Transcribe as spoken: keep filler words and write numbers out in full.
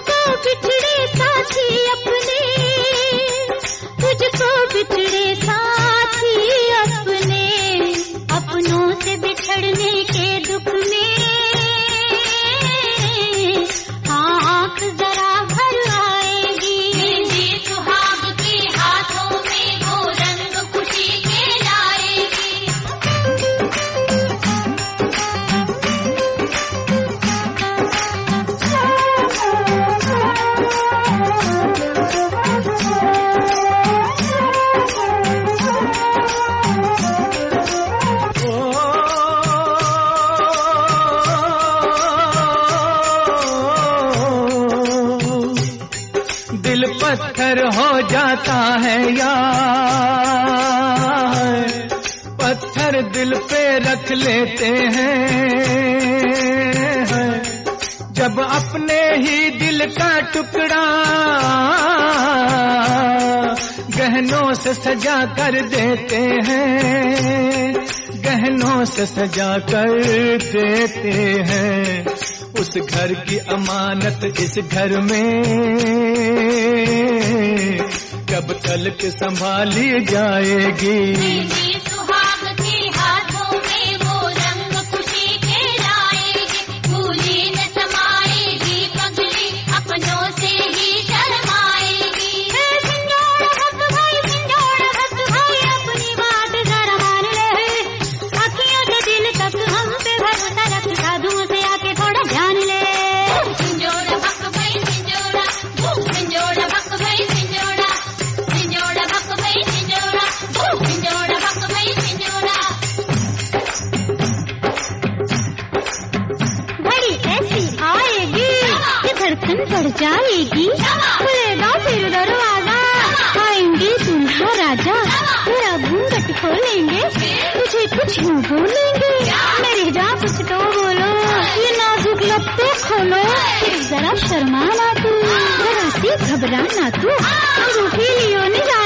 तुझको बिछड़े साथी अपने, तुझको बिछड़े साथी अपने, अपनों से बिछड़ने के दुख में आँख जरा भर आएगी। मेहंदी सुहाग के हाथों में वो रंग खुशी के लाएगी। दिल पत्थर हो जाता है यार, पत्थर दिल पे रख लेते हैं, जब अपने ही दिल का टुकड़ा गहनों से सजा कर देते हैं, गहनों से सजा कर देते हैं। उस घर की अमानत इस घर में कब तक संभाली जाएगी। सुहाग के हाथों में वो रंग खुशी के लाएगी। भूली न समाएगी पगली, अपनों से ही शर्माएगी। सिंजोड़ हक भाई, सिंजोड़ हक भाई, अपनी बात जरा मान ले। अखियों से दिल तक हम पे भरोसा रख, साधुओं से आके थोड़ा ध्यान ले। सिंजोड़ हक भाई सिंजोड़ा, सिंजोड़ हक भाई सिंजोड़ा, सिंजोड़ हक भाई सिंजोड़ा, सिंजोड़ हक भाई सिंजोड़ा। घड़ी ऐसी आएगी कि धड़कन बढ़ जाएगी, खुलेगा फिर दरवाजा, आएंगे दूल्हा राजा, तेरा घूंघट खोलेंगे, तुझे कुछ यूं बोलेंगे, मेरी जा कुछ तो बोलो, ये नाजुक लब तो खोलो, फिर जरा शर्माना तू, जरा सी घबराना तू, रूठी लियो नहीं